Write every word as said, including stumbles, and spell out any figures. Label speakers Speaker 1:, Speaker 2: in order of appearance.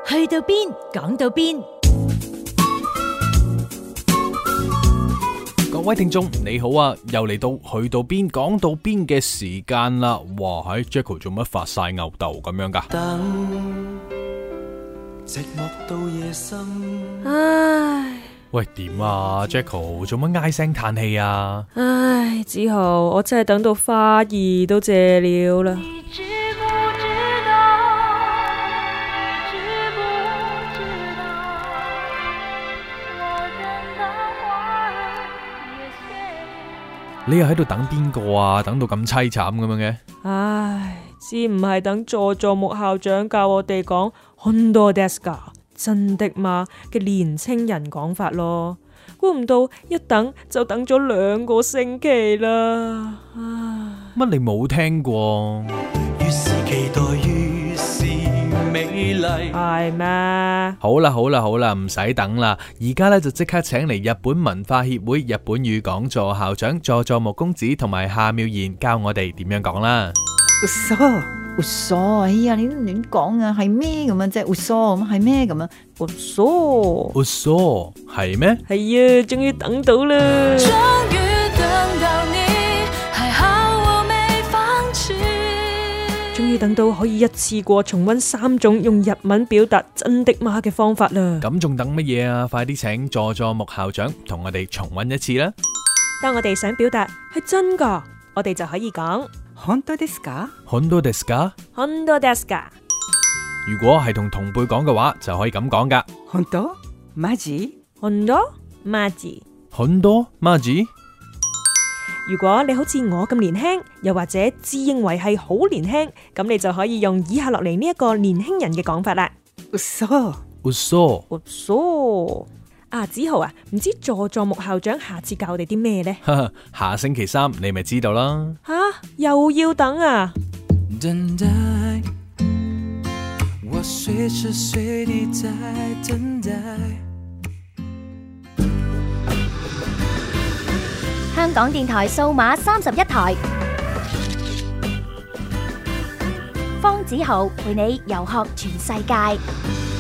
Speaker 1: 去到邊講到邊。
Speaker 2: 各位聽眾你好啊，又嚟到去到邊講到邊嘅時間啦。哇，喺 Jacko 做乜發晒吽哣咁樣噶？
Speaker 3: 等寂寞到夜深。
Speaker 4: 唉，
Speaker 2: 喂，點啊 Jacko 做乜唉聲嘆氣啊？
Speaker 4: 唉，子豪，我真係等到花兒都謝了啦。
Speaker 2: 你又喺度等邊個啊？等到咁淒慘咁樣嘅？
Speaker 4: 唉，只唔係等佐佐木校長教我哋講本當ですか真的嗎嘅年青人講法咯。估唔到一等就等咗兩個星期啦。
Speaker 2: 乜你冇聽過？
Speaker 3: 越是期待越是美麗。
Speaker 4: 係咩？
Speaker 2: 好啦好啦好啦，唔使等啦，而家咧就即刻請嚟日本文化協會日本語講座校長佐佐木公子同埋夏妙賢教我哋點樣講啦。
Speaker 5: 活疏活疏，哎呀，你都亂講啊，係咩咁樣啫？活疏咁係咩咁樣？
Speaker 4: 活疏
Speaker 2: 活疏係咩？
Speaker 4: 係啊，終於等到啦！
Speaker 6: 終於等到你，還好我沒放棄。
Speaker 4: 終於等到可以一次過重溫三種用日文表達真的嗎嘅方法啦！
Speaker 2: 咁仲等乜嘢啊？快啲請佐佐木校長同我哋重溫一次啦！
Speaker 4: 當我哋想表達係真噶，我哋就可以講
Speaker 5: 本當ですか？
Speaker 2: 本當ですか？
Speaker 4: 本當ですか？
Speaker 2: 如果係同同輩講嘅話，就可以咁講噶。
Speaker 5: 本當？マジ？
Speaker 4: 本當？マジ？
Speaker 2: 本當？マジ？
Speaker 4: 如果你好似我咁年輕，又或者自認為係好年輕，咁你就可以用以下落嚟呢一個年輕人嘅講法啦。
Speaker 5: 活疏
Speaker 2: 活疏
Speaker 4: 活疏啊！子豪啊，唔知佐佐木校長下次教我哋啲咩呢？
Speaker 2: 下星期三你咪知道啦。
Speaker 4: 吓、啊，又要等啊！
Speaker 3: 等待，我隨時隨地在等待。
Speaker 7: 香港電台數碼三十一台，方子豪陪你遊學全世界。